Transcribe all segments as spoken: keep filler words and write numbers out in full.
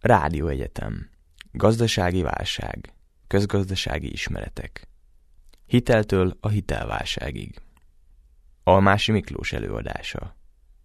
Rádióegyetem. Gazdasági válság. Közgazdasági ismeretek. Hiteltől a hitelválságig. Almási Miklós előadása.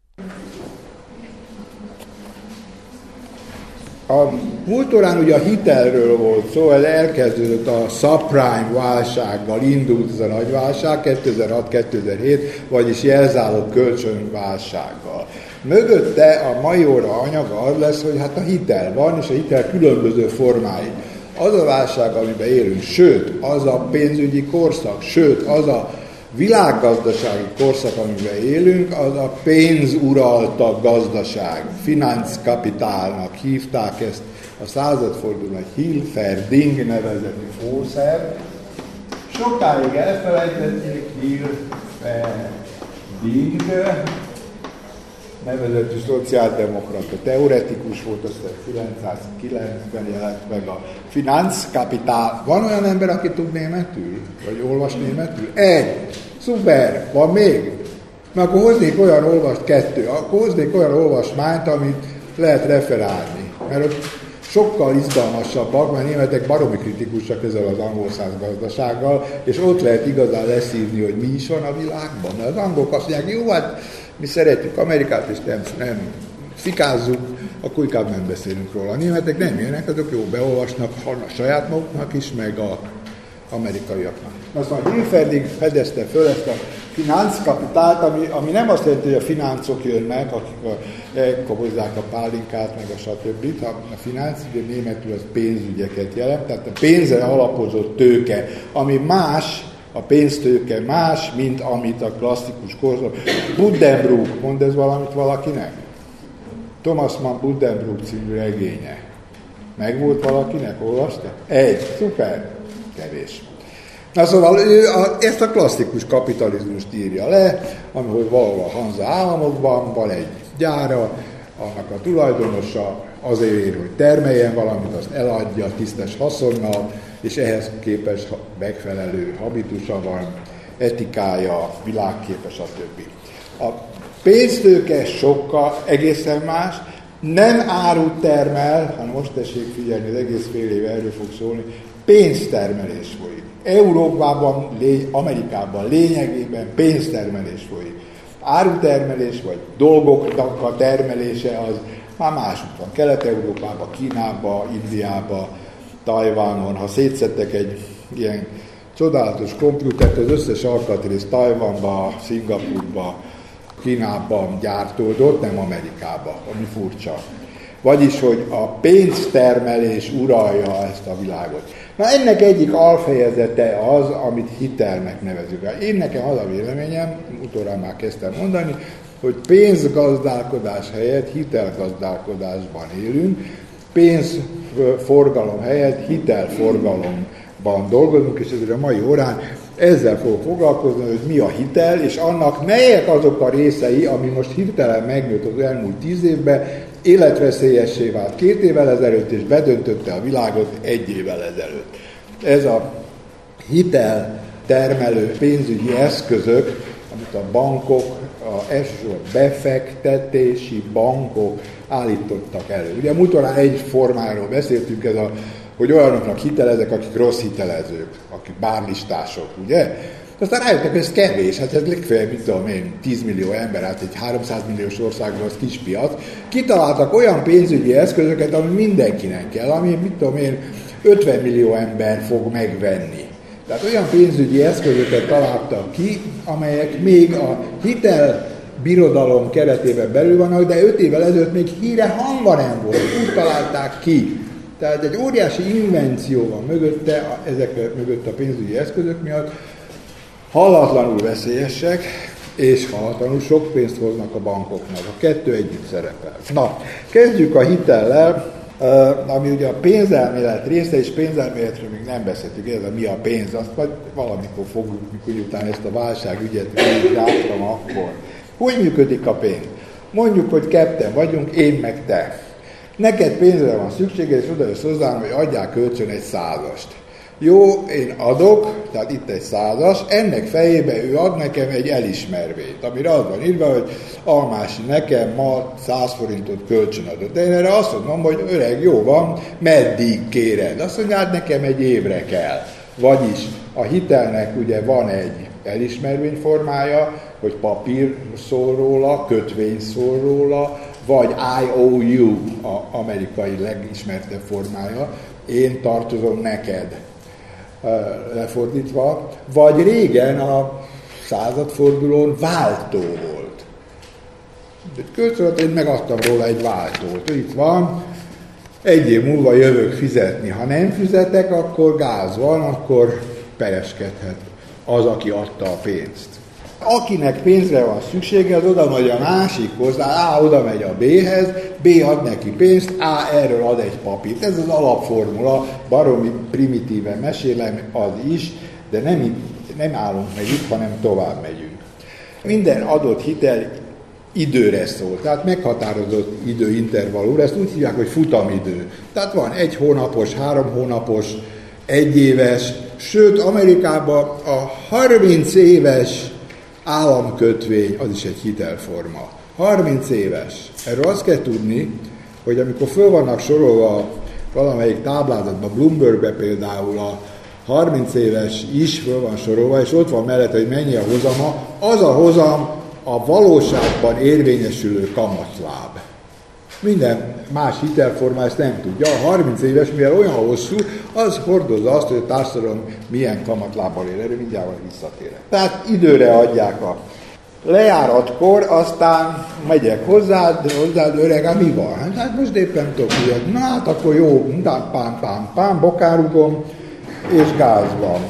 A múlt órán ugye a hitelről volt szó, ez elkezdődött a subprime válsággal, indult ez a nagy válság, kétezer-hat kétezer-hét, vagyis jelzálog kölcsönválsággal. Mögötte a mai óra anyaga az lesz, hogy hát a hitel van, és a hitel különböző formái. Az a válság, amiben élünk, sőt, az a pénzügyi korszak, sőt, az a világgazdasági korszak, amiben élünk, az a pénz uralta gazdaság. Finanszkapitálnak hívták ezt a századfordulóban, Hilferding nevezetű fószer. Sokáig elfelejtették, Hilferding nevezetű szociáldemokrata teoretikus volt, aztán kilencszázkilencben jelent meg a Finanszkapitál. Van olyan ember, aki tud németül? Vagy olvas németül? Egy! Szuper! Van még? Na akkor hoznék olyan olvast, kettő, akkor hoznék olyan olvasmányt, amit lehet referálni. Mert ott sokkal izgalmasabbak, mert németek baromi kritikusak ezzel az angol száz gazdasággal, és ott lehet igazán leszívni, hogy mi is van a világban. Mert az angolok azt mondják, jó, hát mi szeretjük Amerikát, és nem, nem fikázzuk, akkor inkább nem beszélünk róla. A németek nem ilyenek, azok jó beolvasnak a saját maguknak is, meg a amerikaiaknak. Aztán Hilferding fedezte föl ezt a finanszkapitált, ami, ami nem azt jelenti, hogy a fináncok jönnek, akik elkobozzák a pálinkát, meg a stb. A finansz, ugye németül az pénzügyeket jelent, tehát a pénzre alapozott tőke, ami más, a pénztőke más, mint amit a klasszikus korszak. Buddenbrook, mond ez valamit valakinek? Thomas Mann Buddenbrook című regénye. Megvolt valakinek? Olvasta? Egy. Szuper. Kevés. Na szóval ő a, ezt a klasszikus kapitalizmust írja le, amikor valahol a Hanza államokban van egy gyára, annak a tulajdonosa azért ér, hogy termeljen valamit, azt eladja tisztes haszonnal, és ehhez képest megfelelő habitusa van, etikája, világképe, stb. A pénztőke sokkal egészen más, nem árut termel, hanem most tessék figyelni, az egész fél éve erről fog szólni, pénztermelés folyik. Európában, Amerikában lényegében pénztermelés folyik. Árutermelés, vagy dolgoknak a termelése az már másút van. Kelet-Európában, Kínában, Indiában, Tajvanon, ha szétszettek egy ilyen csodálatos komputert, az összes alkatrész Tajvanba, Szingapurba, Kínában gyártódott, nem Amerikában, ami furcsa. Vagyis, hogy a pénztermelés uralja ezt a világot. Na ennek egyik alfejezete az, amit hitelnek nevezünk. Én nekem az a véleményem, utoljára már kezdtem mondani, hogy pénzgazdálkodás helyett hitelgazdálkodásban élünk, pénzforgalom helyett hitelforgalomban dolgozunk, és ezért a mai órán ezzel fogok foglalkozni, hogy mi a hitel, és annak melyek azok a részei, ami most hirtelen megnőtt az elmúlt tíz évben, életveszélyessé vált két évvel ezelőtt, és bedöntötte a világot egy évvel ezelőtt. Ez a hitel termelő pénzügyi eszközök, amit a bankok, a elsősorban befektetési bankok állítottak elő. Ugye múltalán egy formáról beszéltünk, ez a, hogy olyanoknak hitelezek, akik rossz hitelezők, akik bárlistások, ugye? Aztán rájöttek, hogy ez kevés, hát ez legfeljebb, mit tudom én, tíz millió ember, hát egy háromszáz milliós országban az kis piac. Kitaláltak olyan pénzügyi eszközöket, ami mindenkinek kell, ami, mit tudom én, ötven millió ember fog megvenni. Tehát olyan pénzügyi eszközöket találtak ki, amelyek még a hitelbirodalom keretében belül vannak, de öt évvel ezelőtt még híre hangba nem volt, úgy találták ki. Tehát egy óriási invenció van mögötte, ezek mögött a pénzügyi eszközök miatt, hallatlanul veszélyesek, és hallatlanul sok pénzt hoznak a bankoknak. A kettő együtt szerepel. Na, kezdjük a hitellel, ami ugye a pénzelmélet része, és pénzelméletről még nem beszéltük, ez a mi a pénz, azt majd valamikor fogjuk, mikor után ezt a válságügyet végigrágtam akkor. Hogy működik a pénz? Mondjuk, hogy ketten vagyunk, én meg te. Neked pénzre van szükséged, és oda jössz hozzám, hogy adjál kölcsön egy százast. Jó, én adok, tehát itt egy százas, ennek fejébe ő ad nekem egy elismervényt, amire az van írva, hogy Almási nekem ma száz forintot kölcsönadott. De én erre azt mondom, hogy öreg, jó van, meddig kéred? Azt mondja, hát nekem egy évre kell. Vagyis a hitelnek ugye van egy elismervény formája, hogy papír szól róla, kötvény szól róla, vagy I owe you, az amerikai legismertebb formája, én tartozom neked, lefordítva, vagy régen a századfordulón váltó volt. Kölcsönadott, én megadtam róla egy váltót. Itt van, egy év múlva jövök fizetni. Ha nem fizetek, akkor gáz van, akkor pereskedhet az, aki adta a pénzt. Akinek pénzre van szüksége, az oda megy a másikhoz, A oda megy a B-hez, B ad neki pénzt, A erről ad egy papírt. Ez az alapformula, baromi primitíven mesélem, az is, de nem, nem állunk meg itt, hanem tovább megyünk. Minden adott hitel időre szól, tehát meghatározott időintervallumra, ezt úgy hívják, hogy futamidő. Tehát van egy hónapos, három hónapos, egy éves, sőt Amerikában a harminc éves államkötvény, az is egy hitelforma. harminc éves. Erről azt kell tudni, hogy amikor föl vannak sorolva valamelyik táblázatban, Bloombergbe például a harminc éves is föl van sorolva, és ott van mellett, hogy mennyi a hozama, az a hozam a valóságban érvényesülő kamatláb. Minden más hitelforma ezt nem tudja. A harminc éves, mivel olyan hosszú, az hordozza azt, hogy a társadalom milyen kamatlábbal ér. Erről mindjárt visszatérek. Tehát időre adják a lejáratkor, aztán megyek hozzád, hozzád öreg, hát mi van? Hát most éppen tudok, hogy na hát akkor jó, pám, pám, pám, bokárugom, és gáz van.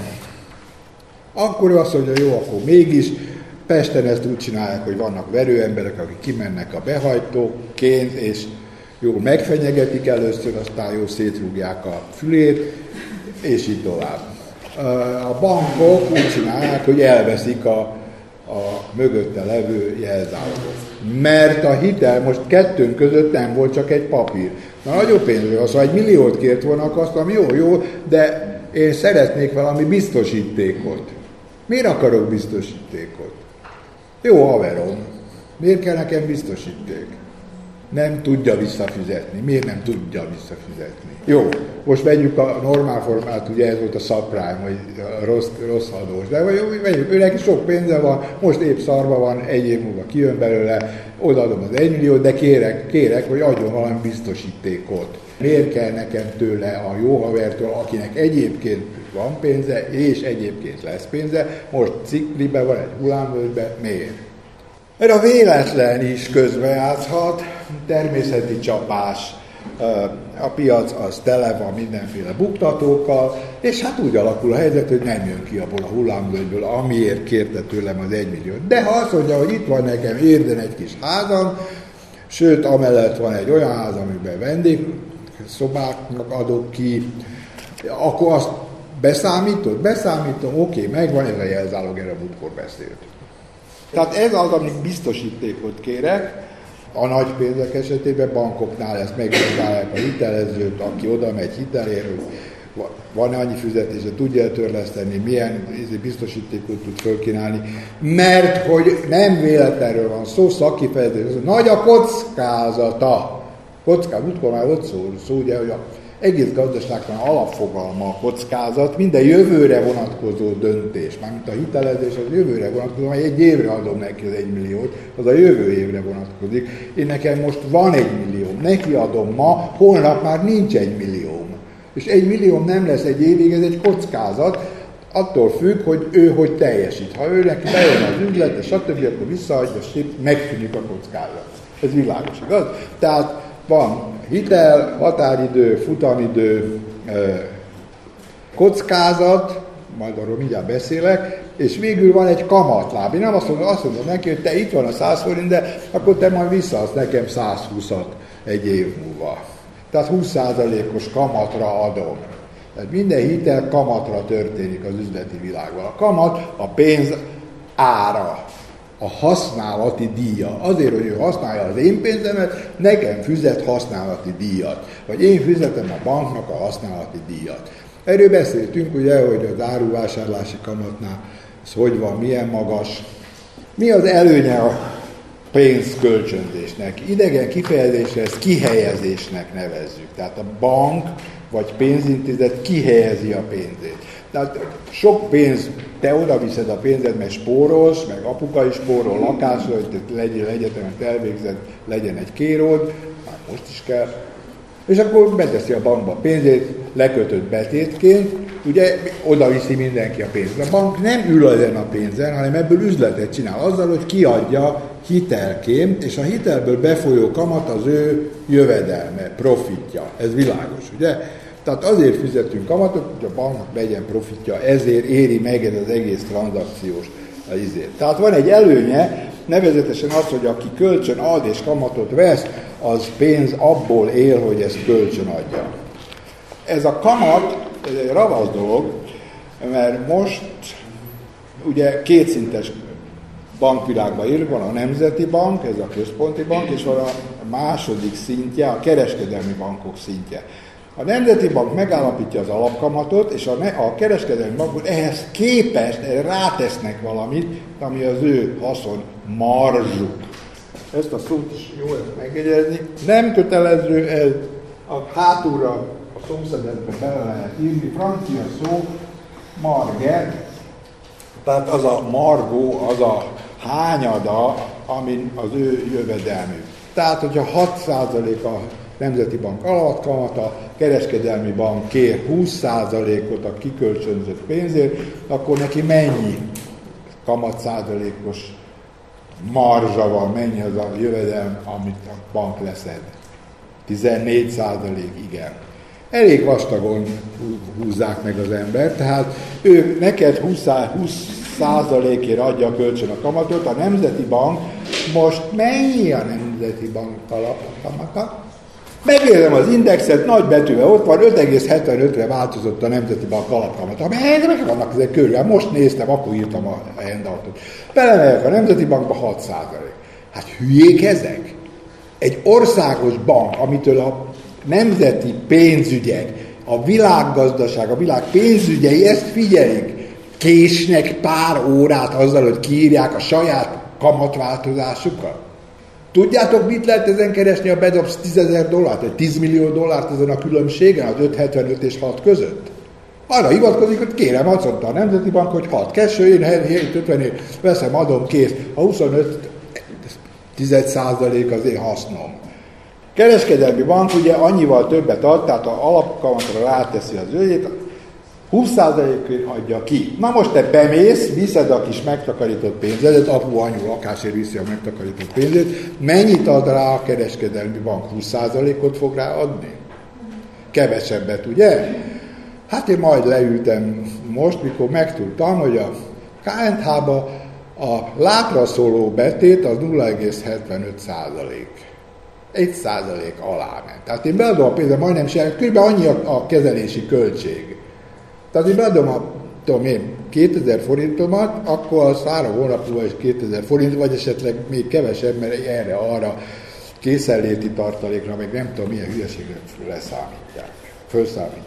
Akkor ő azt mondja, jó, akkor mégis. Pesten ezt úgy csinálják, hogy vannak verőemberek, akik kimennek a behajtóként, és jó megfenyegetik először, aztán jó szétrúgják a fülét, és így tovább. A bankok úgy csinálják, hogy elveszik a, a mögötte levő jelzálogot. Mert a hitel most kettőnk között nem volt, csak egy papír. Na, nagyobb pénzről, az, ha egy milliót kért volna, azt mondom, jó, jó, de én szeretnék valami biztosítékot. Miért akarok biztosítékot? Jó haverom, miért kell nekem biztosíték? Nem tudja visszafizetni. Miért nem tudja visszafizetni? Jó, most vegyük a normál formát, ugye ez volt a subprime, hogy a rossz, rossz adós. De vegyük, őnek sok pénze van, most épp szarva van, egy év múlva kijön belőle, odaadom az egy milliót, de kérek, kérek, hogy adjon valami biztosítékot. Miért kell nekem tőle a jó havertől, akinek egyébként van pénze, és egyébként lesz pénze, most ciklibe van, egy hullámvölgybe, miért? Mert a véletlen is közbejátszhat, természeti csapás, a piac az tele van mindenféle buktatókkal, és hát úgy alakul a helyzet, hogy nem jön ki abból a hullámvölgyből, amiért kérte tőlem az egymilliót. De ha azt mondja, hogy itt van nekem Érden egy kis házam, sőt, amellett van egy olyan ház, amiben vendégszobáknak adok ki, akkor azt beszámítod? Beszámítom, oké, megvan ez a jelzálog, erre múltkor beszélt. Tehát ez az, amit biztosítékot kérek. A nagy pénzek esetében bankoknál ezt megvizsgálják a hitelezőt, aki oda megy hitelért, hogy van-e annyi fizetése, tudja törleszteni, milyen biztosítékot tud fölkínálni, mert hogy nem véletlenről van szó, szakkifejezés, nagy a kockázata. Kockázat, útkor már ott szó, szó ugye, hogy a egész gazdaságban alapfogalma a kockázat, minden jövőre vonatkozó döntés, mármint a hitelezés az jövőre vonatkozó, mert egy évre adom neki az egy milliót, az a jövő évre vonatkozik. Én nekem most van egy millióm, neki adom ma, holnap már nincs egy millióm. És egy millióm nem lesz egy évig, ez egy kockázat, attól függ, hogy ő hogy teljesít. Ha ő neki bejön az üzlet, stb., akkor visszaadja, megszűnik a kockázat. Ez világos, igaz? Tehát van hitel, határidő, futamidő, kockázat, majd arról mindjárt beszélek, és végül van egy kamatláb. Én nem azt mondom, azt mondom neki, hogy te itt van a száz forint, de akkor te majd visszaadsz nekem százhúszat egy év múlva. Tehát húsz százalékos kamatra adom. Tehát minden hitel kamatra történik az üzleti világban. A kamat a pénz ára, a használati díja. Azért, hogy ő használja az én pénzemet, nekem fizet használati díjat. Vagy én fizetem a banknak a használati díjat. Erről beszéltünk, ugye, hogy az áruvásárlási kamatnál ez hogy van, milyen magas. Mi az előnye a pénzkölcsönzésnek? Idegen kifejezésre ezt kihelyezésnek nevezzük. Tehát a bank vagy pénzintézet kihelyezi a pénzét. Tehát sok pénz, te oda viszed a pénzed, mert spórolsz, meg apuka is spórol lakásra, hogy legyél egyetemet elvégzed, legyen egy kéród, már most is kell. És akkor beteszi a bankba a pénzét, lekötött betétként, ugye oda viszi mindenki a pénzt. A bank nem ül ezen a pénzen, hanem ebből üzletet csinál azzal, hogy kiadja hitelként, és a hitelből befolyó kamat az ő jövedelme, profitja. Ez világos, ugye? Tehát azért fizetünk kamatot, hogy a banknak legyen profitja, ezért éri meg ez az egész tranzakciós izét. Tehát van egy előnye, nevezetesen az, hogy aki kölcsön ad és kamatot vesz, az pénz abból él, hogy ezt kölcsön adja. Ez a kamat, ez egy ravasz dolog, mert most ugye kétszintes bankvilágban élünk, van a Nemzeti Bank, ez a központi bank, és van a második szintje, a kereskedelmi bankok szintje. A Nemzeti Bank megállapítja az alapkamatot, és a, a kereskedelmi bankok ehhez képest rátesznek valamit, ami az ő haszon marzsuk. Ezt a szót is jó ezt megjegyezni. Nem kötelező, ez a hátulra a szomszédetben bele lehet írni, francia szó, marge, tehát az a margó, az a hányada, amin az ő jövedelmű. Tehát, hogyha hat százalék a Nemzeti Bank alapkamata, kereskedelmi bank kér húsz százalékot a kikölcsönzött pénzért, akkor neki mennyi kamat százalékos marzsa van, mennyi az a jövedelem, amit a bank leszed? tizennégy százalék, igen. Elég vastagon húzzák meg az ember, tehát ők neked húsz százalékért adja a kölcsön a kamatot, a Nemzeti Bank most mennyi a Nemzeti Bank alapkamata? Megnézem az indexet, nagy betűvel ott van, öt egész hetvenötre változott a Nemzeti Bank alapkamata. Meg vannak ezek körül, most néztem, akkor írtam a handoutot. Belemegyek a Nemzeti Bankba hat százalék. Hát hülyék ezek? Egy országos bank, amitől a nemzeti pénzügyek, a világgazdaság, a világ pénzügyei ezt figyelik. Késnek pár órát azzal, hogy kiírják a saját kamatváltozásukat. Tudjátok, mit lehet ezen keresni, ha bedobsz tízezer dollárt, vagy tíz millió dollárt ezen a különbségen, az öt hetvenöt és hat között? Arra hivatkozik, hogy kérem, azt mondta a Nemzeti Bank, hogy hat kettő, én hét ötvenért veszem, adom, kész. A huszonöt százalék az én hasznom. Kereskedelmi bank ugye annyival többet ad, tehát az alapkamatra ráteszi az őjét, húsz százalékért adja ki. Na most te bemész, viszed a kis megtakarított pénzedet, apu, anyu lakásért viszi a megtakarított pénzét, mennyit ad rá a kereskedelmi bank? húsz százalékot fog rá adni? Kevesebbet, ugye? Hát én majd leültem most, mikor megtudtam, hogy a ká en há-ba a látra szóló betét az nulla egész hetvenöt százalék. egy százalék alá ment. Tehát én beadom a pénzet, majdnem sem, kb. Annyi a, a kezelési költség. Tehát én beadom a, tudom én, kétezer forintomat, akkor az három hónap múlva is kétezer forint, vagy esetleg még kevesebb, mert erre, arra készenléti tartalékra, meg nem tudom, milyen hülyeségre leszámítják, felszámítják.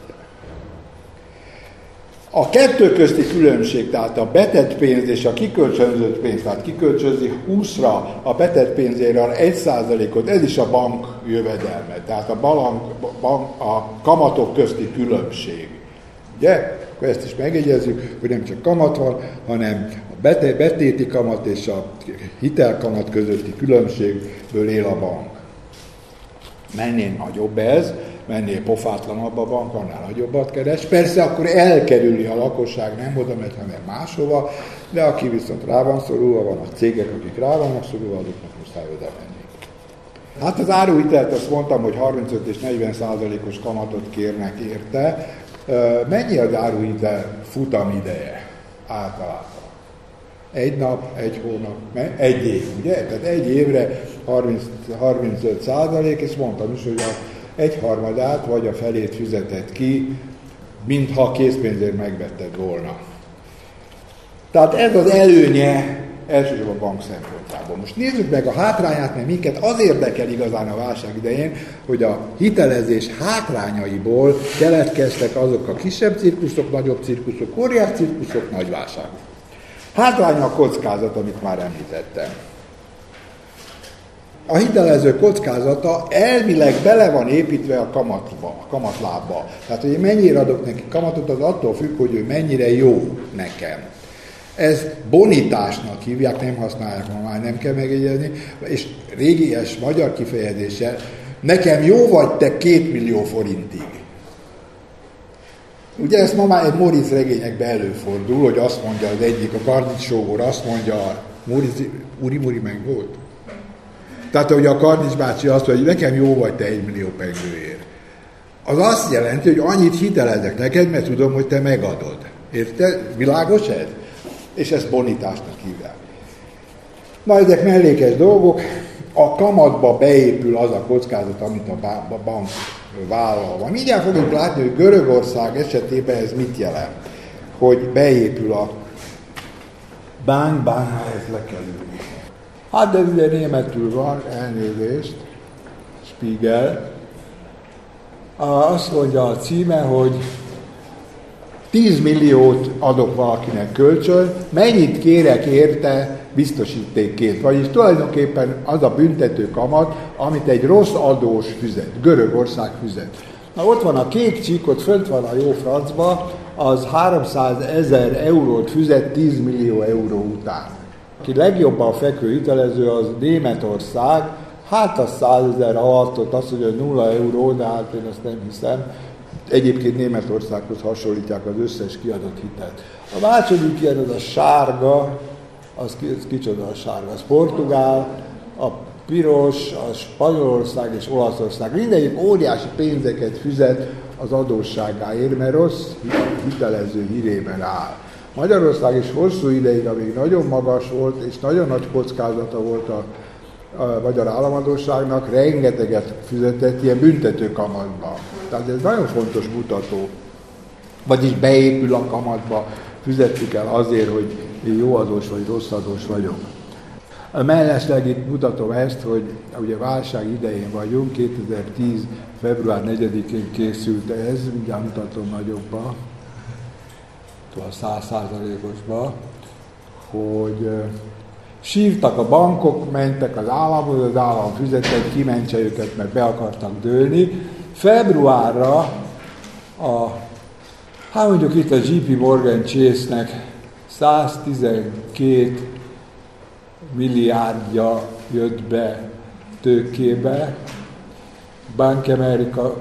A kettő közti különbség, tehát a betett pénz és a kikölcsönzött pénz, tehát kikölcsönzi húszra a betett pénzére egy százalékot, ez is a bank jövedelme, tehát a, bank, bank, a kamatok közti különbség. Ugye? Akkor ezt is megjegyezzük, hogy nem csak kamat van, hanem a betéti kamat és a hitelkamat közötti különbségből él a bank. Mennél nagyobb ez, mennél pofátlanabb a bank, annál nagyobbat keres. Persze akkor elkerüli a lakosság, nem oda megy, hanem máshova, de aki viszont rá van szorulva, van a cégek, akik rá vannak szorulva, azoknak muszáj oda menni. Hát az áruhitelt azt mondtam, hogy harmincöt és negyven százalékos kamatot kérnek érte. Mennyi az áruhitel futamideje általában? Egy nap, egy hónap, egy év, ugye? Tehát egy évre harminc, harmincöt százalék, és mondtam is, hogy a egyharmadát vagy a felét fizetett ki, mintha készpénzért megvetted volna. Tehát ez az előnye elsősorban a bank szempontjából. Most nézzük meg a hátrányát, mert minket az érdekel igazán a válság idején, hogy a hitelezés hátrányaiból keletkeztek azok a kisebb cirkuszok, nagyobb cirkuszok, óriás cirkuszok, nagy válságok. Hátránya a kockázat, amit már említettem. A hitelező kockázata elvileg bele van építve a kamatba, a kamatlábba. Tehát, hogy én mennyire adok neki kamatot, az attól függ, hogy ő mennyire jó nekem. Ez bonitásnak hívják, nem használják, ma már nem kell megjegyezni, és régies magyar kifejezéssel, nekem jó vagy te két millió forintig. Ugye ezt ma már egy Móricz regényekben előfordul, hogy azt mondja az egyik, a Kardics sógor, azt mondja, Móricz, Uri Muri meg volt. Tehát, hogy a Kardics bácsi azt mondja, hogy nekem jó vagy te egy millió pengőért. Az azt jelenti, hogy annyit hitelezek neked, mert tudom, hogy te megadod. Érted? Világos ez? És ezt bonitásnak hívják. Na, ezek mellékes dolgok. A kamatba beépül az a kockázat, amit a bank vállal. Majd mindjárt fogjuk látni, hogy Görögország esetében ez mit jelent. Hogy beépül a bank, bank, ha ezt le kell ülni. Hát, de ugye németül van, elnézést, Spiegel. Azt mondja a címe, hogy tíz milliót adok valakinek kölcsön, mennyit kérek érte biztosítékként. Vagyis tulajdonképpen az a büntető kamat, amit egy rossz adós fizet, Görögország fizet. Na ott van a kék csík, ott fönt van a jó francba, az háromszázezer eurót fizet tíz millió euró után. Aki legjobban fekvő hitelező, az Németország, hát a százezer alatt, azt mondja, hogy nulla euró, de hát én azt nem hiszem. Egyébként Németországhoz hasonlítják az összes kiadott hitelt. A második ilyen, az a sárga, az, az kicsoda a sárga, az Portugál, a piros, a Spanyolország és Olaszország. Mindegyik óriási pénzeket fizet az adósságáért, mert rossz hitelező hírében áll. Magyarország is hosszú ideig, amíg nagyon magas volt, és nagyon nagy kockázata volt a, a magyar államadósságnak, rengeteget fizetett ilyen büntető kamatba. Tehát ez nagyon fontos mutató. Vagyis beépül a kamatba, fizettük el azért, hogy én jó adós vagy rossz adós vagyok. Mellesleg itt mutatom ezt, hogy ugye válság idején vagyunk, kétezer-tíz február negyedikén készült ez, mindjárt mutatom nagyobba, a száz százalékosba, hogy sírtak a bankok, mentek az államhoz, az állam fizetett, kimentse őket, mert be akartak dőlni. Februárra a, hát mondjuk itt a jé pé Morgan Chase-nek száztizenkét milliárdja jött be tőkébe, Bank America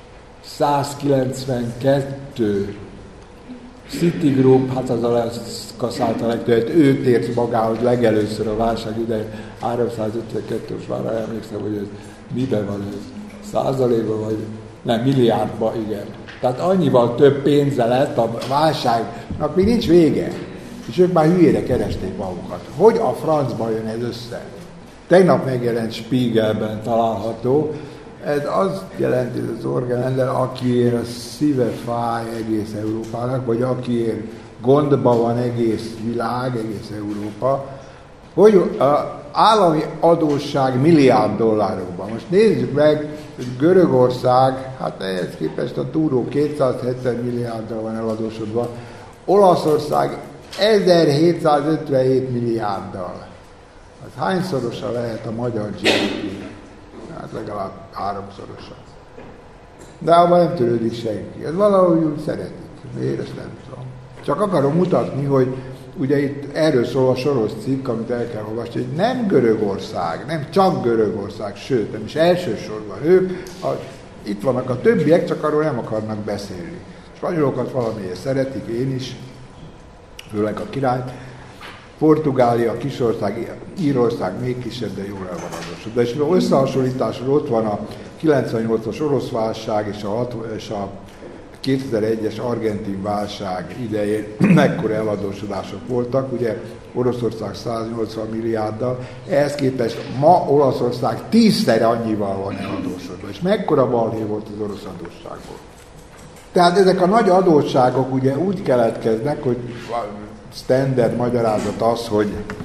százkilencvenkettő, Citigroup, hát az a kaszálta legtöbbet, ő tért magához legelőször a válság idején, háromszázötvenkettő, most már emlékszem, hogy ez miben van ez, százalékban vagy, nem, milliárdban, igen. Tehát annyival több pénze lett a válságnak, még nincs vége. És ők már hülyére keresték magukat. Hogy a francba jön ez össze? Tegnap megjelent Spiegelben található. Ez azt jelenti, ez az Orgelender, akiért a szíve fáj egész Európának, vagy akiért gondban van egész világ, egész Európa, hogy az állami adósság milliárd dollárokban. Most nézzük meg, hogy Görögország, hát ehhez képest a túró kétszázhetven milliárddal van eladósodva, Olaszország ezerhétszázötvenhét milliárddal. Az hányszorosa lehet a magyar gé dé pé? Hát legalább háromszorosa. De abban nem törődik senki. Ez valahogy úgy szeretik. Miért, ezt nem tudom. Csak akarom mutatni, hogy ugye itt erről szól a Soros cikk, amit el kell olvasni, hogy nem Görögország, nem csak Görögország, sőt, nem is elsősorban ők, a, itt vannak a többiek, csak arról nem akarnak beszélni. Spanyolokat valamiért szeretik, én is, főleg a királyt. Portugália, Kisország, Írország még kisebb, de jól el van adósodva. És összehasonlításról ott van a kilencvennyolcas orosz válság és a, és a kétezer-egyes argentin válság idején mekkora eladósodások voltak, ugye Oroszország száznyolcvan milliárddal, ehhez képest ma Olaszország tízszer annyival van eladósodva, és mekkora balhé volt az orosz adósságból. Tehát ezek a nagy adósságok ugye úgy keletkeznek, hogy standard magyarázat az, hogy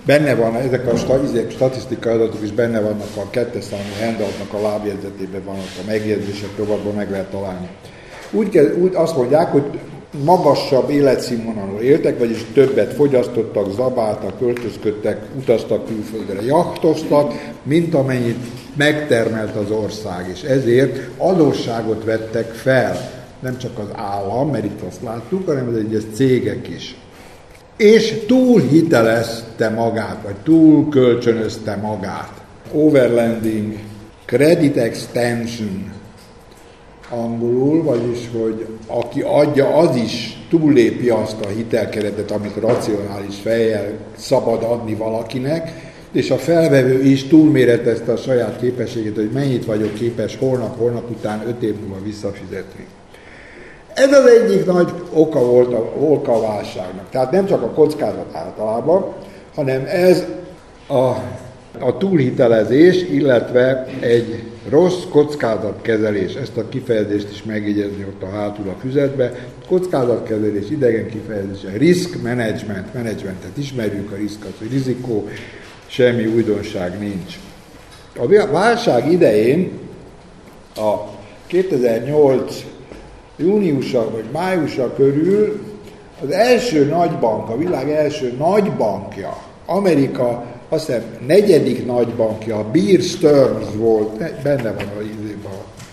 benne van, ezek a statisztikai adatok is benne vannak a kettes számú handoutnak a lábjegyzetében, van ott a megjegyzések rovatban, meg lehet találni. Úgy, kell, úgy azt mondják, hogy magasabb életszínvonalon éltek, vagyis többet fogyasztottak, zabáltak, költözködtek, utaztak külföldre, jachtoztak, mint amennyit megtermelt az ország, és ezért adósságot vettek fel. Nem csak az állam, mert itt azt láttuk, hanem az egyes cégek is. És túlhitelezte magát, vagy túlkölcsönözte magát. Overlending, credit extension angolul, vagyis, hogy aki adja, az is túllépi azt a hitelkeretet, amit racionális fejjel szabad adni valakinek, és a felvevő is túlméretezte a saját képességét, hogy mennyit vagyok képes holnap, holnap után öt év múlva visszafizetni. Ez az egyik nagy oka volt a, oka a válságnak. Tehát nem csak a kockázat általában, hanem ez a, a túlhitelezés, illetve egy rossz kockázatkezelés. Ezt a kifejezést is megjegyezni ott a hátul a füzetbe. Kockázatkezelés, idegen kifejezés, risk management, managementet ismerjük, a risk az, hogy rizikó, semmi újdonság nincs. A válság idején a kétezer-nyolc júniusa vagy májusa körül az első nagybank, a világ első nagybankja, Amerika azt hiszem negyedik nagybankja, a Bear Stearns volt, benne van a izében,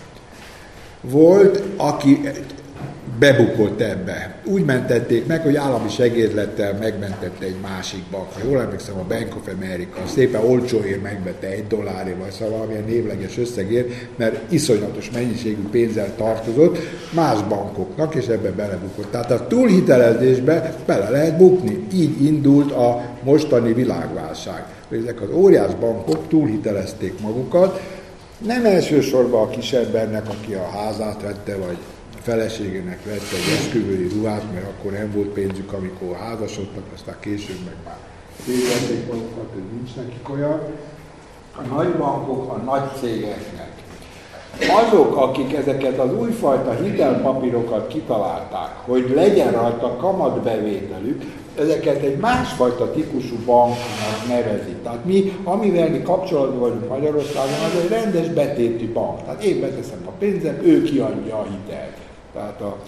volt, aki bebukott ebbe. Úgy mentették meg, hogy állami segédlettel megmentette egy másik bank. Ha jól emlékszem, a Bank of America szépen olcsóért megvette egy dollárért, vagy szóval valamilyen névleges összegért, mert iszonyatos mennyiségű pénzzel tartozott más bankoknak, és ebbe belebukott. Tehát a túlhitelezésbe bele lehet bukni. Így indult a mostani világválság. Ezek az óriás bankok túlhitelezték magukat, nem elsősorban a kisembernek, aki a házát vette, vagy feleségének vette egy esküvői ruhát, mert akkor nem volt pénzük, amikor házasodtak, aztán később meg már tévedték magukat, hogy nincs nekik olyan. A nagybankok a nagy cégeknek. Azok, akik ezeket az újfajta hitelpapírokat kitalálták, hogy legyen rajta kamatbevételük, ezeket egy másfajta típusú banknak nevezik. Tehát mi, amivel mi kapcsolatban vagyunk Magyarországon, az egy rendes betéti bank. Tehát én beteszem a pénzem, ő kiadja a hitelt. Tehát a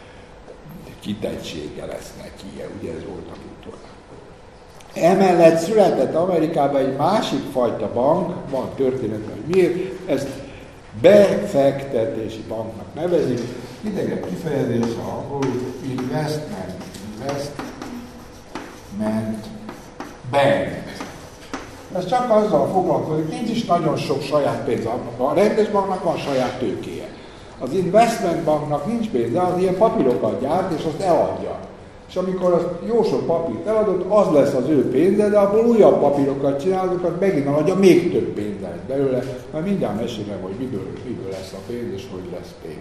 kitettsége lesz neki, ugye ez volt a kultúra. Emellett született Amerikában egy másik fajta bank, van történet, hogy miért, ezt befektetési banknak nevezik, idegen kifejezés, ahol investment, investment bank. Ez csak azzal foglalkozik, nincs is nagyon sok saját pénz. A rendes banknak van saját tőkéje. Az investment banknak nincs pénze, az ilyen papírokat gyárt, és azt eladja. És amikor az jó sok papírt eladott, az lesz az ő pénze, de abból újabb papírokat csinál, azokat megint eladja, még több pénz lesz belőle, mert mindjárt mesélem, hogy miből, miből lesz a pénz, és hogy lesz pénz.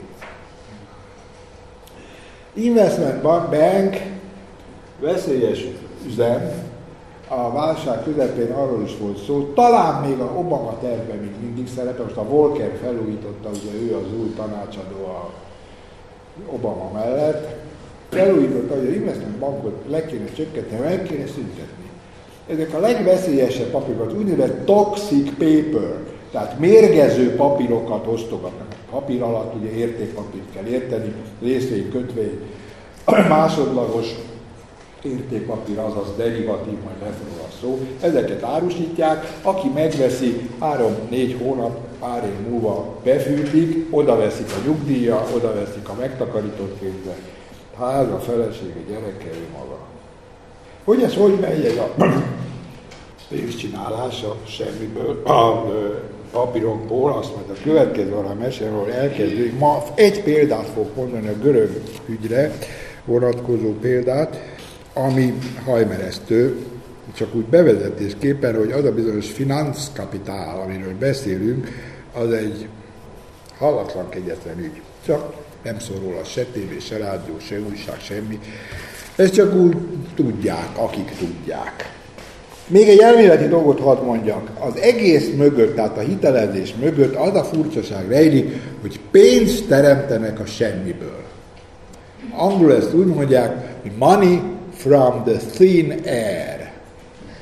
Investment bank veszélyes üzem, a válság közepén arról is volt szó, talán még a Obama tervben még mindig szerepel, most a Volcker felújította, ugye ő az új tanácsadó a Obama mellett, felújította, hogy az investment bankot le kéne csökkenteni, meg kéne szüntetni. Ezek a legveszélyesebb papírokat, úgynevezett toxic paper, tehát mérgező papírokat osztogatnak. Papír alatt ugye értékpapírt kell érteni, részvény, kötvény, másodlagos értékpapír, azaz derivatív, majd lesz róla szó. Ezeket árusítják, aki megveszi három-négy hónap, pár év múlva befűtik, oda veszik a nyugdíja, oda veszik a megtakarított pénzre. Ház, a felesége, gyereke, ő maga. Hogy ez hogy megy ez a pénzcsinálása semmiből, a papírokból, azt majd a következő arra mesélről elkezdődik. Ma egy példát fog mondani a görög ügyre vonatkozó példát, ami hajmeresztő, csak úgy bevezetésképpen, hogy az a bizonyos finanszkapitál, amiről beszélünk, az egy hallatlan kegyetlen ügy. Csak nem szól róla se tévé, se rádió, se újság, semmi. Ezt csak úgy tudják, akik tudják. Még egy elméleti dolgot hadd mondjak. Az egész mögött, tehát a hitelezés mögött az a furcsaság rejlik, hogy pénzt teremtenek a semmiből. Angolul ezt úgy mondják, hogy money from the thin air.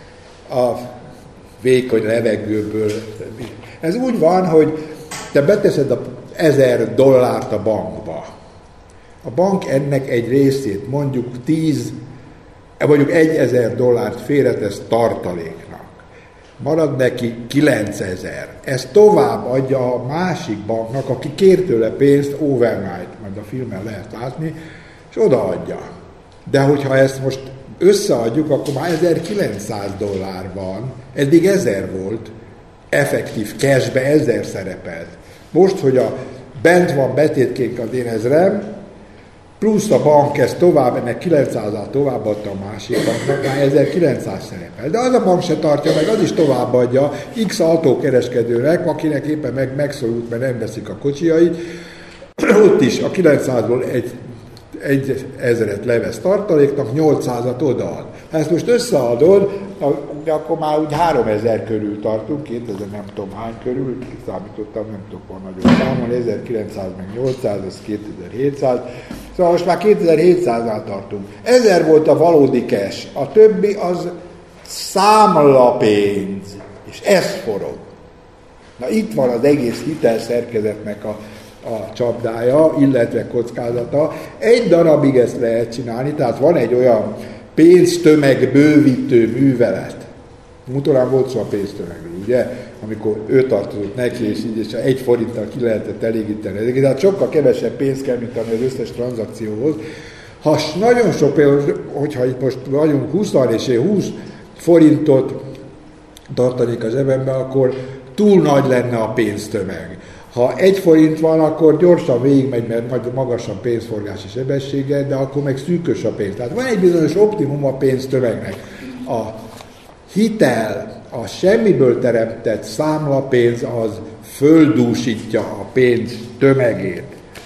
a vékony levegőből. Ez úgy van, hogy te beteszed a ezer dollárt a bankba. A bank ennek egy részét, mondjuk tíz, mondjuk egyezer dollárt félretesz tartaléknak. Marad neki kilencezer. Ezt tovább adja a másik banknak, aki kér tőle pénzt overnight, majd a filmen lehet látni, és odaadja. De hogyha ezt most összeadjuk, akkor már ezerkilencszáz dollár van, eddig ezer volt, effektív cashbe ezer szerepelt. Most, hogy a bent van betétként az én ezrem, plusz a bank ezt tovább, ennek kilencszázat továbbadta a másik banknak, már ezerkilencszáz szerepel. De az a bank se tartja meg, az is továbbadja X autókereskedőnek, akinek éppen meg, megszorult, mert nem veszik a kocsijait. Ott is a kilencszázból egy, egy ezeret levesz tartaléknak, nyolcszázat odaad. Ha ezt most összeadod, akkor már úgy háromezer körül tartunk, kétezer nem tudom hány körül, számítottam, nem tudok volna nagyon számolni, ezerkilencszáz meg nyolcszáz, ez kétezer-hétszáz, szóval most már kétezer-hétszáznál tartunk. Ezer volt a valódi cash, a többi az számlapénz, és ez forog. Na itt van az egész hitelszerkezetnek a, a csapdája, illetve kockázata. Egy darabig ezt lehet csinálni, tehát van egy olyan pénztömeg bővítő művelet. Mutorán volt szó a pénztömegről, ugye? Amikor ő tartozott neki, és így és egy forinttal ki lehetett elégíteni. Tehát sokkal kevesebb pénz kell, mint ami az összes tranzakcióhoz. Ha nagyon sok pénz, hogyha itt most vagyunk húszan, és én húsz forintot tartanék az zsebembe, akkor túl nagy lenne a pénztömeg. Ha egy forint van, akkor gyorsan végigmegy, mert magasabb pénzforgási sebessége, de akkor meg szűkös a pénz. Tehát van egy bizonyos optimum a pénztömegnek. A hitel, a semmiből teremtett számlapénz az földúsítja a pénz tömegét.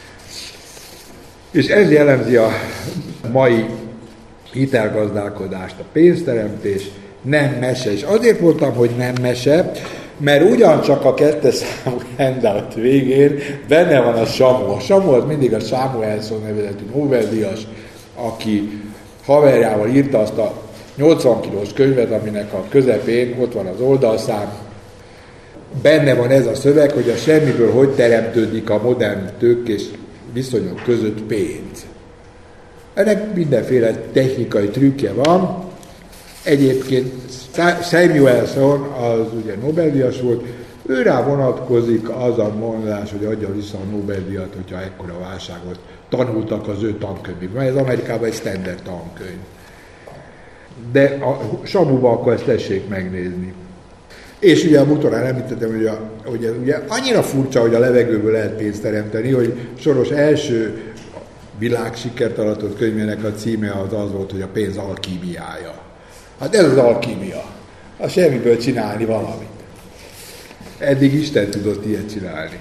És ez jellemzi a mai hitelgazdálkodást, a pénzteremtés nem mese. És azért mondtam, hogy nem mese, mert ugyancsak a kettes számú handout végén benne van a Samu. A Samu az mindig a Samuelson nevezetű Nobel-díjas, aki haverjával írta azt a nyolcvan kilós könyvet, aminek a közepén ott van az oldalszám. Benne van ez a szöveg, hogy a semmiből hogy teremtődik a modern tőkés viszonyok között pénz. Ennek mindenféle technikai trükkje van. Egyébként Samuelson, az ugye Nobel-díjas volt, őrá vonatkozik az a mondás, hogy adja vissza a Nobel-díjat, hogyha ekkora válságot tanultak az ő tankönyvében. Ez Amerikában egy standard tankönyv. De a Samuban akkor ezt tessék megnézni. És ugye a Mutorán említettem, hogy, a, hogy ugye annyira furcsa, hogy a levegőből lehet pénzt teremteni, hogy Soros első világsikert aratott könyvének a címe az az volt, hogy a pénz alkímiája. Hát ez az alkímia. A semmiből csinálni valamit. Eddig Isten tudott ilyet csinálni.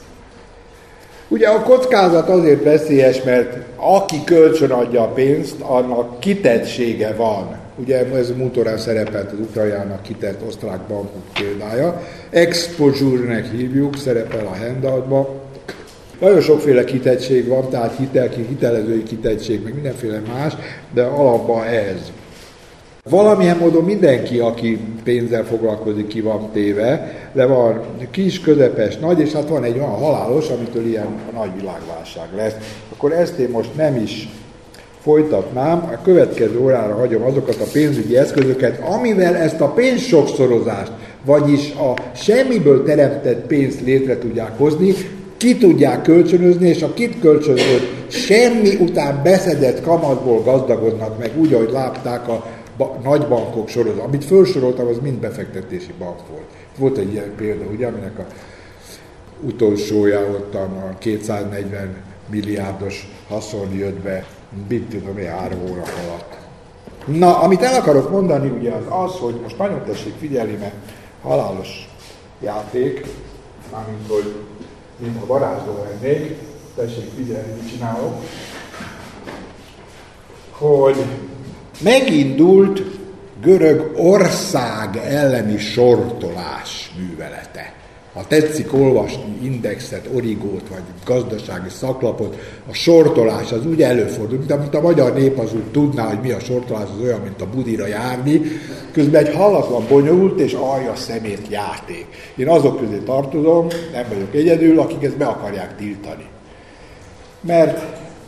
Ugye a kockázat azért veszélyes, mert aki kölcsön adja a pénzt, annak kitettsége van. Ugye ez a Mutorán szerepelt az Ukrajnának kitett osztrák bankok példája. Exposure-nek hívjuk, szerepel a handoutban. Nagyon sokféle kitettség van, tehát hitel, hitelezői kitettség, meg mindenféle más, de alapban ez. Valamilyen módon mindenki, aki pénzzel foglalkozik, ki van téve, de van kis, közepes, nagy, és hát van egy olyan halálos, amitől ilyen nagy világválság lesz. Akkor ezt én most nem is folytatnám, a következő órára hagyom azokat a pénzügyi eszközöket, amivel ezt a pénzsokszorozást, vagyis a semmiből teremtett pénzt létre tudják hozni, ki tudják kölcsönözni, és a kit kölcsönzött semmi után beszedett kamatból gazdagodnak meg, úgy, ahogy látták a ba- nagybankok sorozat. Amit felsoroltam, az mind befektetési bank volt. Volt egy ilyen példa, ugye, aminek a utolsója ott a kétszáznegyven milliárdos haszon jött be, mit tudom én, három óra alatt. Na, amit el akarok mondani, ugye az az, hogy most nagyon tessék figyelni, mert halálos játék, mármint, hogy mint ha varázsló lennék, tessék figyelni, mit csinálok, hogy megindult Görögország elleni sortolás művelete. Ha tetszik olvasni indexet, origót, vagy gazdasági szaklapot, a sortolás az úgy előfordul, mint amit a magyar nép az úgy tudná, hogy mi a sortolás, az olyan, mint a budira járni, közben egy hallatlan bonyolult és aljas szemét játék. Én azok közé tartozom, nem vagyok egyedül, akik ezt be akarják tiltani. Mert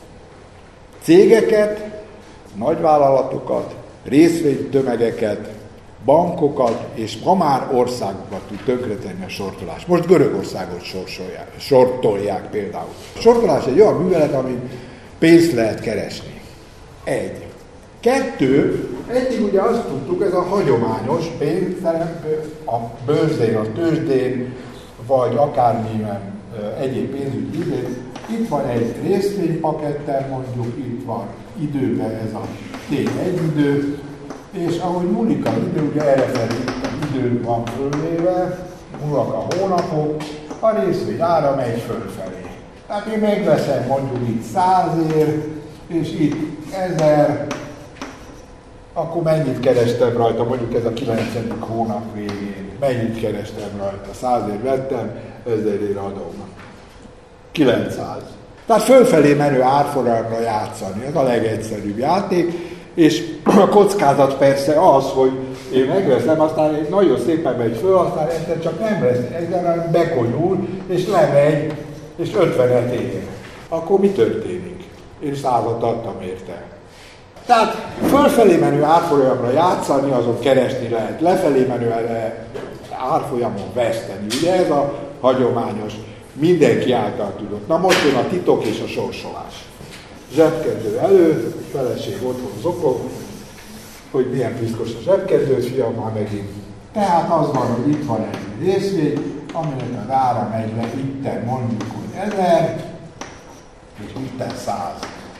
cégeket, nagyvállalatokat, részvénytömegeket, bankokat és ma már országokat tud tönkretenni a sortolás. Most Görögországot sortolják például. A sortolás egy olyan művelet, amin pénzt lehet keresni. Egy. Kettő, eddig ugye azt tudtuk, ez a hagyományos pénz, a bőrzén, a tőzsdén, vagy akármilyen egyéb pénzügyi idő. Itt van egy részvénypakettel, mondjuk itt van időben ez a té egy idő, és ahogy múlik az idő, ugye errefelé az idő van fölvéve, múlnak a hónapok, a részvény ára megy fölfelé. Tehát én megveszem mondjuk itt százért, és itt ezer, akkor mennyit kerestem rajta, mondjuk ez a kilencedik hónap végén, mennyit kerestem rajta, százért vettem, ezerért adom. kilencszáz. Tehát fölfelé menő árfolyamra játszani, ez a legegyszerűbb játék, és a kockázat persze az, hogy én megveszem, aztán én nagyon szépen megy föl, aztán egyszer csak nem lesz, egyszerűen bekonyul, és lemegy, és ötvenet ér. Akkor mi történik? Én százat adtam érte. Tehát fölfelé menő árfolyamra játszani, azon keresni lehet, lefelé menő árfolyamon veszteni. Ugye ez a hagyományos, mindenki által tudott. Na most jön a titok és a sorsolás. Zsebkendő elő, feleség otthon zokog, hogy milyen piszkos a zsebkendőt, fiam, már megint. Tehát az van, hogy itt van egy részvény, aminek az ára megy le, itten mondjuk, hogy ezer, és itten száz.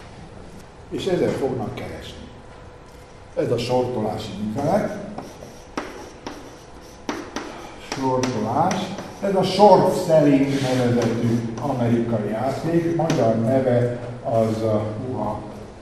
És ezzel fognak keresni. Ez a sortolási művelet. Sortolás. Ez a short selling nevezetű amerikai játék, magyar neve az a, a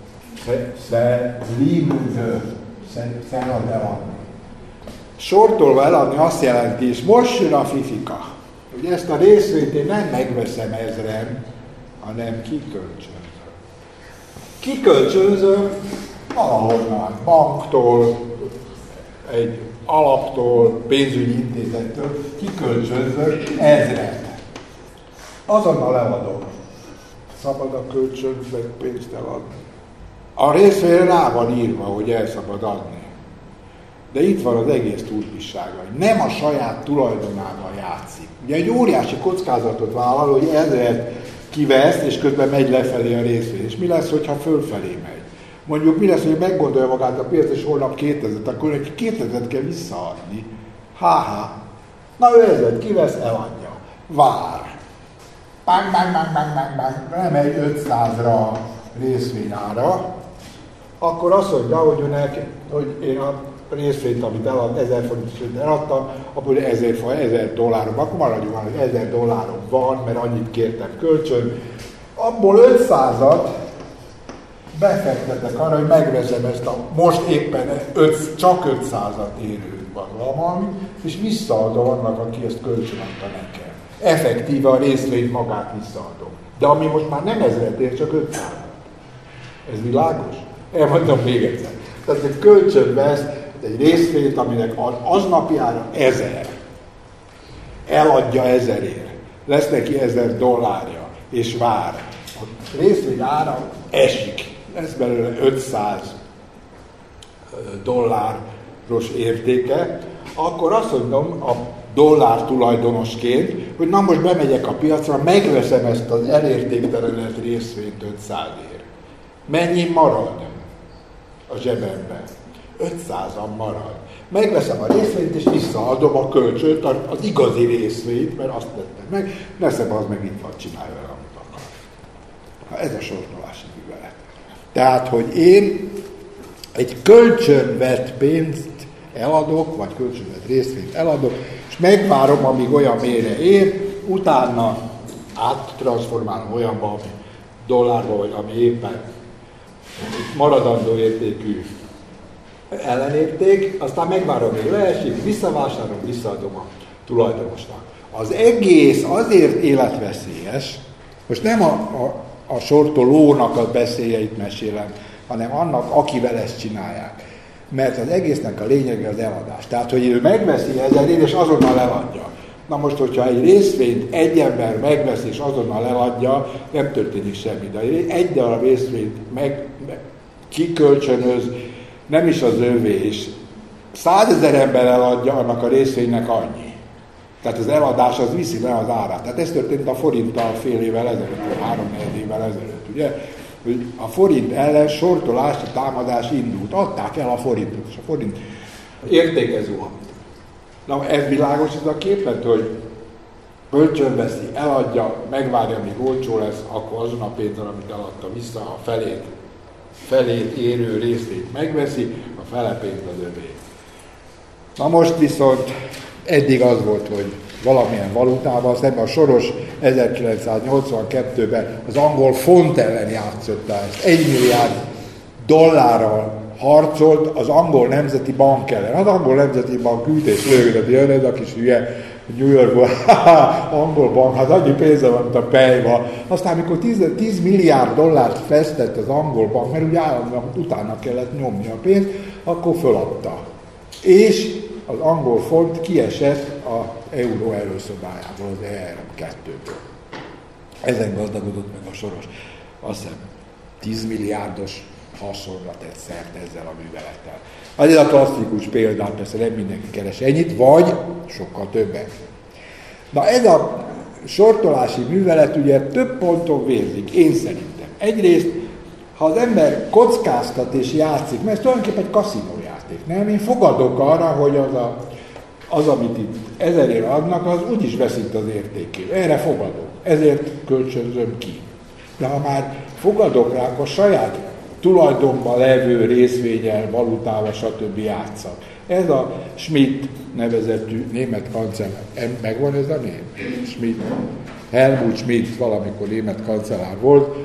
sell eladni. Sortolva eladni azt jelenti, és most jön a fifika, hogy ezt a részvényt én nem megveszem ezren, hanem kikölcsönzöm. Kikölcsönzöm valahonnan, banktól, egy alaptól, pénzügyi intézettől, kikölcsönzök ezret. Azonnal eladom. Szabad a kölcsönzve pénzt eladni. A részvényre rá van írva, hogy el szabad adni. De itt van az egész turpissága, hogy nem a saját tulajdonával játszik. Ugye egy óriási kockázatot vállal, hogy ezret kivesz, és közben megy lefelé a részvény. És mi lesz, hogyha fölfelé megy? Mondjuk mi lesz, hogy meggondolja magát a piac, és holnap kétezret, akkor neki kétezret kell visszaadni. Há-há. Na ő ezret kivesz, eladja. Vár. Bang, bang, bang, bang, bang, bang. Lemegy ötszázra részvényára, akkor azt mondja, hogy, önnek, hogy én a részvényt, amit elad, ezer forintot eladtam, akkor ezer, ezer dollárom, akkor maradjunk már, hogy ezer dollárom van, mert annyit kértem kölcsön. Abból ötszázat befektetek arra, hogy megveszem ezt a most éppen öt, csak ötszázat érő valamit, és visszaadom annak, aki ezt kölcsön adta nekem. Effektíve a részvényt magát visszaadom. De ami most már nem ezret ér, csak ötszázat. Ez világos? Elmondom még egyszer. Tehát egy kölcsön vesz egy részvényt, aminek aznapjára ezer. Eladja ezerért. Lesz neki ezer dollárja, és vár. A részvény ára esik. Lesz belőle ötszáz dolláros értéke. Akkor azt mondom a dollár tulajdonosként, hogy na most bemegyek a piacra, megveszem ezt az elértéktelenedett részvényt ötszázért. Mennyi marad a zsebemben? ötszázan marad. Megveszem a részvényt, és visszaadom a kölcsönt, az igazi részvényt, mert azt tettem meg, veszem, az meg itt van, csinálja vele, amit akar. Ha ez a sortolási művelet. Tehát, hogy én egy kölcsönvett pénzt eladok, vagy kölcsönvett részvényt eladok, és megvárom, amíg olyan mélyre ér, utána áttranszformálom olyanba, ami dollárba, vagy ami éppen maradandó értékű ellenérték, aztán megvárom, hogy leesik, visszavásárolom, visszaadom a tulajdonosnak. Az egész azért életveszélyes, most nem a, a, a sortolónak a beszéljeit mesélem, hanem annak, akivel ezt csinálják. Mert az egésznek a lényege az eladás. Tehát, hogy ő megveszi ezerért, és azonnal eladja. Na most, hogyha egy részvényt egy ember megvesz, és azonnal eladja, nem történik semmi. De egy darab részvényt meg, meg kikölcsönöz, nem is az övé, és százezer ember eladja, annak a részvénynek annyi. Tehát az eladás az viszi le az árát. Tehát ez történt a forinttal fél évvel ezelőtt, vagy három-négy évvel ezelőtt, ugye? Hogy a forint ellen sortolási támadás indult. Adták el a forintot, és a forint értéke zuhant. Na, ez világos ez a képlet, hogy kölcsönveszi, eladja, megvárja, míg olcsó lesz, akkor azon a pénzen, amit eladta vissza, a felét, felét érő részét megveszi, a fele pénz az övé. Na most viszont eddig az volt, hogy valamilyen valutával, szemben a Soros ezerkilencszáznyolcvankettőben az angol font ellen játszotta ezt. Egy milliárd dollárral harcolt az angol nemzeti bank ellen. Az angol nemzeti bank üt és lőgött, jön ez a kis hülye New Yorkból, angol bank, hát annyi pénze van, mint a pejva. Aztán, amikor tíz milliárd dollárt festett az angol bank, mert ugye állandóan utána kellett nyomni a pénzt, akkor föladta. És az angol font kiesett az euró előszobájából, az E R M kettőből. Ezen gazdagodott meg a Soros. Azt hiszem, tíz milliárdos haszonra tett szert ezzel a művelettel. Az ez a klasszikus példát, persze nem mindenki keres ennyit, vagy sokkal többet. Na ez a sortolási művelet ugye több ponton vérzik, én szerintem. Egyrészt, ha az ember kockáztat és játszik, mert ez tulajdonképpen egy kaszinójáték, nem? Én fogadok arra, hogy az, a, az amit itt ezerért adnak, az úgyis veszít az értékét. Erre fogadok, ezért kölcsönzöm ki. De ha már fogadok rá, akkor saját tulajdonban levő részvényel, valutával, stb. Játszak. Ez a Schmidt nevezetű német kancellár. Megvan ez a név? Schmidt. Helmut Schmidt valamikor német kancellár volt.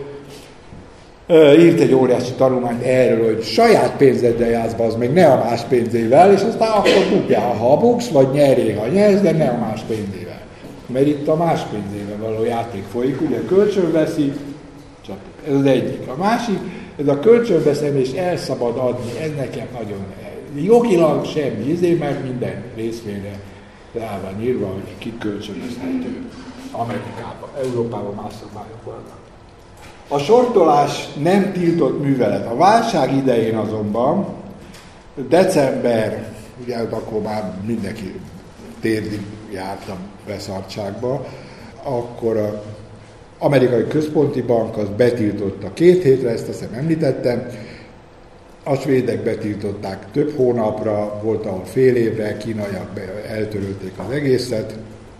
Írt egy óriási tanulmányt erről, hogy saját pénzeddel játsz, az meg ne a más pénzével, és aztán akkor bukjál, ha buksz, vagy nyerjél, ha nyersz, de ne a más pénzével. Mert itt a más pénzével való játék folyik, ugye kölcsönveszi, csak ez az egyik. A másik, ez a kölcsönveszem és el szabad adni, ez nekem nagyon jogilag semmi, ezért mert minden részvényre rá van írva, hogy ki kölcsönözhető. Amerikában, Európában más szabályok vannak. A sortolás nem tiltott művelet. A válság idején azonban, december, ugye akkor már mindenki térdig járt a beszartságba, akkor az amerikai központi bank az betiltotta két hétre, ezt azt hiszem említettem, a svédek betiltották több hónapra, volt ahol fél évre, kínaiak eltörölték az egészet,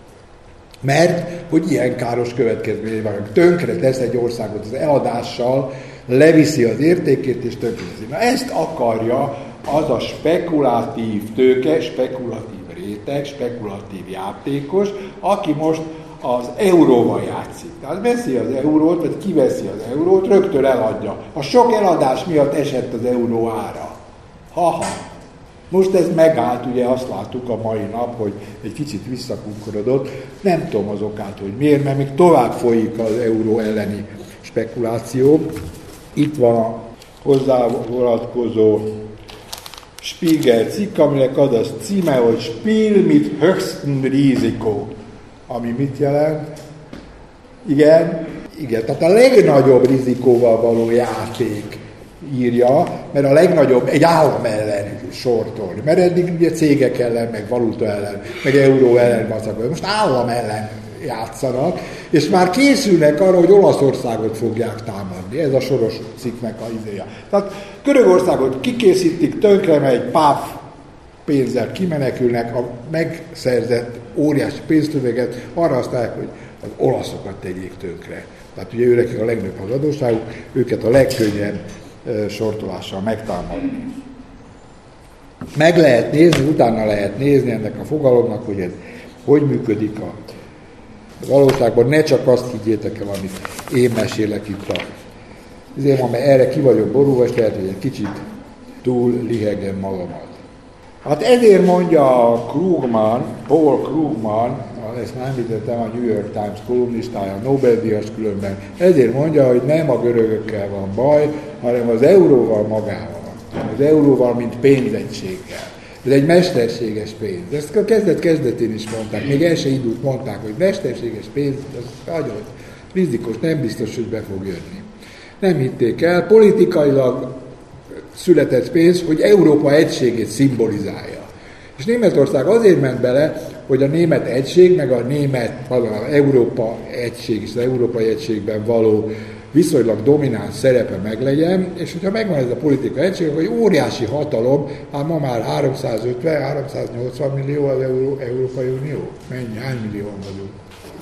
mert hogy ilyen káros következményei vannak. Tönkre tesz egy országot az eladással, leviszi az értékét és tönkreteszi. Na ezt akarja az a spekulatív tőke, spekulatív réteg, spekulatív játékos, aki most az euróval játszik. Tehát veszi az eurót, vagy kiveszi az eurót, rögtön eladja. A sok eladás miatt esett az euró ára. Ha-ha. Most ez megállt, ugye azt láttuk a mai nap, hogy egy kicsit visszakunkorodott. Nem tudom az okát, hogy miért, mert még tovább folyik az euró elleni spekuláció. Itt van a hozzá vonatkozó Spiegel cikk, aminek az a címe, hogy Spiel mit höchstem Risiko. Ami mit jelent? Igen, igen, tehát a legnagyobb rizikóval való játék írja, mert a legnagyobb egy állam ellen sortolni, mert eddig ugye cégek ellen, meg valuta ellen, meg euró ellen vacakolni. Most állam ellen játszanak, és már készülnek arra, hogy Olaszországot fogják támadni. Ez a Soros cikknek a idéja. Tehát Görögországot kikészítik, tönkre megy, páf, pénzzel kimenekülnek, a megszerzett óriási pénztömeget arra használják, hogy az olaszokat tegyék tönkre. Tehát ugye őnek a legnagyobb az adósságuk, őket a legkönnyebb e, sortolással megtámadni. Meg lehet nézni, utána lehet nézni ennek a fogalomnak, hogy ez hogy működik a valóságban. Ne csak azt higgyétek el, amit én mesélek itt a azért, mert erre ki vagyok borulva, és lehet, hogy egy kicsit túl lihegem magamat. Hát ezért mondja a Krugman, Paul Krugman, az ezt már említettem, a New York Times kolumnistája, Nobel-díjas különben, ezért mondja, hogy nem a görögökkel van baj, hanem az euróval magával, az euróval, mint pénzegységgel. Ez egy mesterséges pénz. Ezt a kezdet-kezdetén is mondták, még el se indult, mondták, hogy mesterséges pénz, az nagyon rizikos, nem biztos, hogy be fog jönni. Nem hitték el, politikailag született pénz, hogy Európa egységét szimbolizálja. És Németország azért ment bele, hogy a német egység, meg a német, az Európa egység és az európai egységben való viszonylag domináns szerepe meglegyen, és hogyha megvan ez a politika egység, akkor egy óriási hatalom, hát ma már háromszázötven-háromszáznyolcvan millió az Euró, Európai Unió. Mennyi? Hány millióan vagyunk?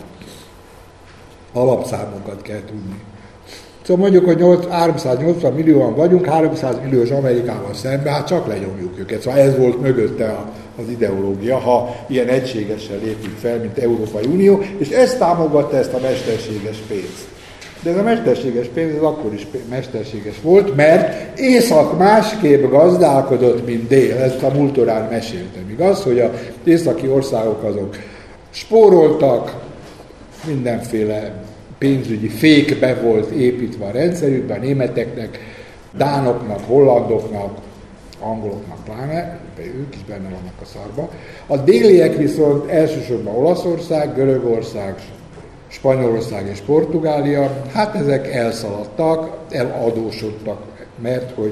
Alapszámokat kell tudni. Szóval mondjuk, hogy háromszáznyolcvan millióan vagyunk, háromszáz milliós Amerikával szemben, hát csak lenyomjuk őket. Szóval ez volt mögötte az ideológia, ha ilyen egységesen lépünk fel, mint Európai Unió, és ez támogatta ezt a mesterséges pénzt. De ez a mesterséges pénz az akkor is mesterséges volt, mert Észak másképp gazdálkodott, mint Dél. Ezt a múltorán meséltem, igaz? Hogy az északi országok azok spóroltak, mindenféle pénzügyi fék be volt építve a rendszerükben, a németeknek, dánoknak, hollandoknak, angoloknak pláne, ők is benne vannak a szarba. A déliek viszont elsősorban Olaszország, Görögország, Spanyolország és Portugália, hát ezek elszaladtak, eladósodtak, mert hogy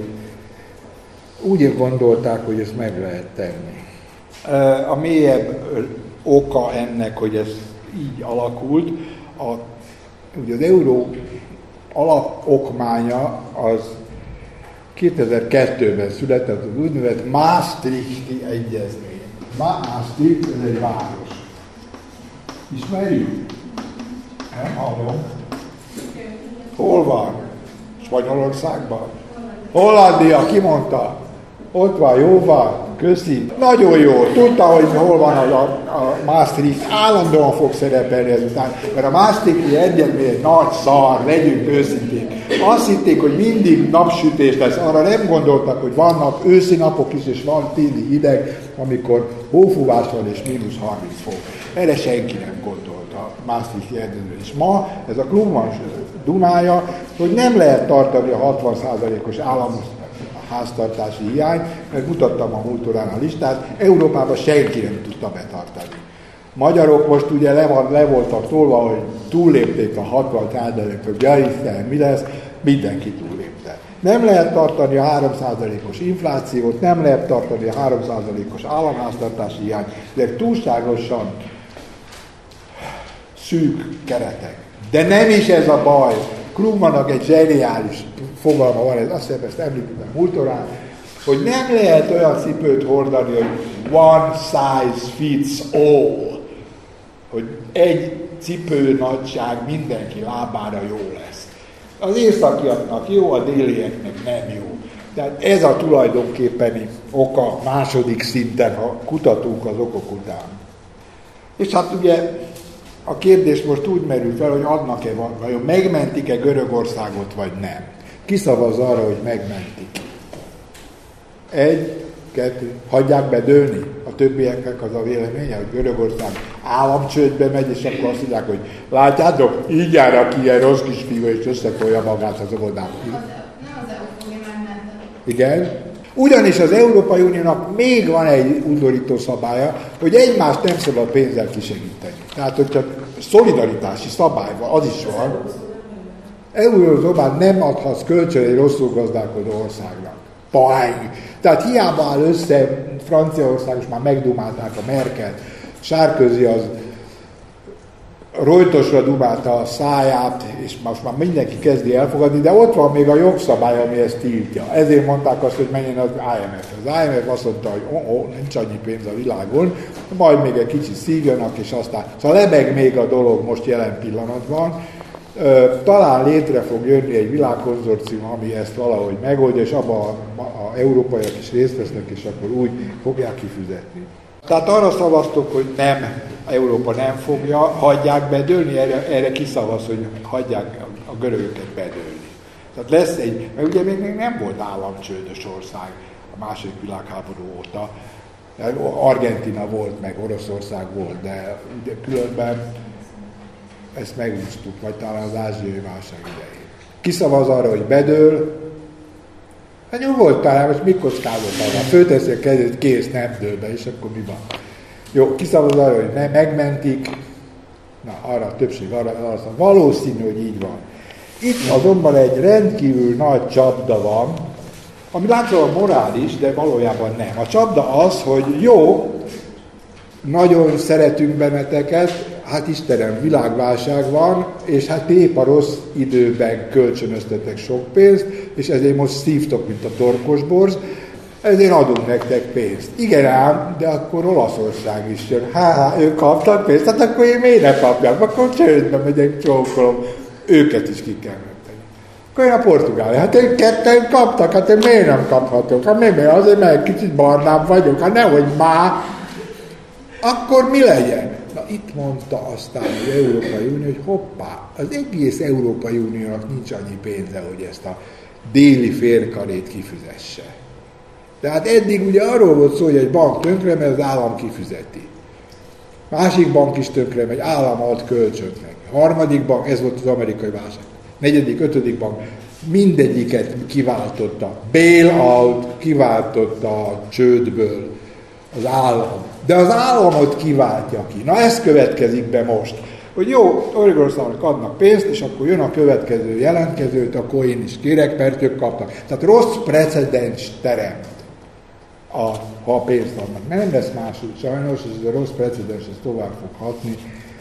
úgy gondolták, hogy ezt meg lehet tenni. A mélyebb oka ennek, hogy ez így alakult, a, ugye az euró alapokmánya az kétezer-kettőben született, az úgynevezett Maastrichti Egyezmény. Maastricht, ez egy város. Ismerjük? Nem hallom. Hol van? Spanyolországban? Hollandia, ki mondta? Ott van, jó van, köszi. Nagyon jó, tudta, hogy hol van a, a Maastricht, állandóan fog szerepelni ezután, mert a Maastrichti Egyezmény egy nagy szar, legyünk őszinték. Azt hitték, hogy mindig napsütés lesz, arra nem gondoltak, hogy vannak őszi napok is, és van téli hideg, amikor hófúvás van és mínusz harminc fok. Erre senki nem gondolt a Maastrichti Egyezmény. És ma ez a klubban dumája, hogy nem lehet tartani a hatvan százalékos államos háztartási hiány, mert mutattam a múltorán a listát, Európában senki nem tudta betartani. Magyarok most ugye le, van, le voltak tolva, hogy túllépték a hatvan százalékot, ja Isten, mi lesz, mindenki túllépte. Nem lehet tartani a három százalékos inflációt, nem lehet tartani a három százalékos államháztartási hiányt, de túlságosan szűk keretek. De nem is ez a baj. Krugmannak egy zseniális fogalma van, ez azt hiszem, ezt említettem múltorán, hogy nem lehet olyan cipőt hordani, hogy one size fits all, hogy egy cipő nagyság mindenki lábára jó lesz. Az északiaknak jó, a délieknek nem jó. Tehát ez a tulajdonképpeni oka második szinten, ha kutatunk az okok után. És hát ugye a kérdés most úgy merül fel, hogy adnak-e, vajon megmentik-e Görögországot, vagy nem. Ki szavaz arra, hogy megmentik? Egy, kettő, hagyják bedőlni? A többieknek az a véleménye, hogy Görögország államcsődbe megy, és akkor azt mondják, hogy látjátok, így jár ki ilyen rossz kis fiú, és összetolja magát az óvodában. Nem az é u fogja megmenteni. Igen? Ugyanis az Európai Uniónak még van egy undorító szabálya, hogy egymást nem szabad pénzzel kisegíteni. Tehát, hogyha szolidaritási szabály van, az is van. Eurózóban nem adhatsz kölcsön egy rosszul gazdálkodó országnak. Bány! Tehát hiába áll össze, Franciaország is már megdumálták a Merkelt, Sarkozy az rojtosra dumálta a száját, és most már mindenki kezdi elfogadni, de ott van még a jogszabály, ami ezt tiltja. Ezért mondták azt, hogy menjen az I M F. Az I M F azt mondta, hogy oh, oh, nincs annyi pénz a világon, majd még egy kicsit szívjanak, és aztán... Szóval lebeg még a dolog most jelen pillanatban. Talán létre fog jönni egy világkonzorcium, ami ezt valahogy megoldja, és abban az európaiak is részt vesznek, és akkor úgy fogják kifizetni. Tehát arra szavaztok, hogy nem, Európa nem fogja, hagyják bedőlni, erre, erre kiszavaz, hogy hagyják a görögöket bedőlni. Tehát lesz egy, mert ugye még nem volt államcsődös ország a második világháború óta, Argentina volt, meg Oroszország volt, de, de különben ezt megúsztuk, vagy talán az ázsiai válság idején. Kiszavaz arra, hogy bedől, hát nyugodtan, most mit kockázott arra? Fölteszi a kezét, kész, nem dől be, és akkor mi van? Jó, kiszavaz arra, hogy ne, megmentik, na, arra a többség, arra, arra valószínű, hogy így van. Itt azonban egy rendkívül nagy csapda van, ami látszólag morális, de valójában nem. A csapda az, hogy jó, nagyon szeretünk benneteket, hát Istenem, világválság van, és hát épp a rossz időben kölcsönöztetek sok pénzt, és ezért most szívtok, mint a torkosborz, ezért adunk nektek pénzt. Igen ám, de akkor Olaszország is jön. Há, ők kaptak pénzt, hát akkor én miért ne kapjak? Akkor csődbe megyek, csókolom. Őket is ki kell menteni. Akkor én a Portugália. Hát ők ketten kaptak, hát én miért nem kaphatok? Hát miért? Azért, mert kicsit barnább vagyok. Hát nehogy már. Akkor mi legyen? Na itt mondta aztán az Európai Unió, hogy hoppá, az egész Európai Uniónak nincs annyi pénze, hogy ezt a déli félkarét kifizesse. Tehát eddig ugye arról volt szó, hogy egy bank tönkre, mert az állam kifizeti. Másik bank is tönkre megy, állam ad kölcsönt neki. Harmadik bank, ez volt az amerikai válság. Negyedik, ötödik bank, mindegyiket kiváltotta. Bail-out kiváltotta a csődből az állam. De az államot kiváltja ki. Na ez következik be most. Hogy jó, Oregországnak adnak pénzt, és akkor jön a következő jelentkezőt, akkor én is kérek, mert ők kaptak. Tehát rossz precedens teremt, a, ha a pénzt adnak. Mert nem lesz máshogy sajnos, és ez a rossz precedens ez tovább fog hatni.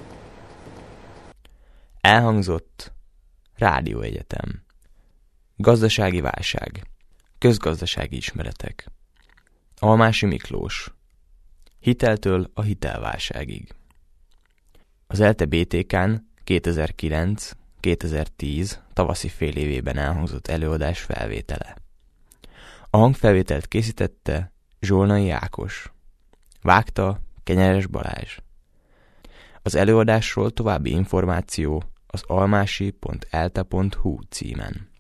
Elhangzott Rádióegyetem. Gazdasági válság. Közgazdasági ismeretek. Almási Miklós. Hiteltől a hitelválságig. Az ELTE bé té ká-n kétezer-kilenc-kétezer-tíz tavaszi fél évében elhangzott előadás felvétele. A hangfelvételt készítette Zsolnai Ákos. Vágta Kenyeres Balázs. Az előadásról további információ az almási pont elte pont hu címen.